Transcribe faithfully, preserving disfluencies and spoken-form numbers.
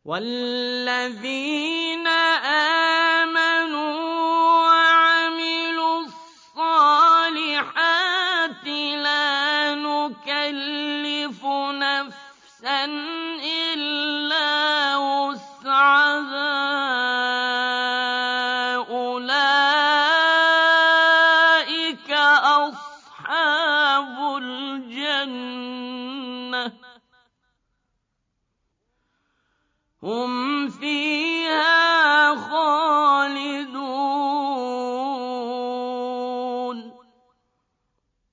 وَالَّذِينَ آمَنُوا وَعَمِلُوا الصَّالِحَاتِ لَا نُكَلِّفُ نَفْسًا إِلَّا وُسْعَهَا أُولَٰئِكَ أَصْحَابُ الْجَنَّةِ ۖ هُمْ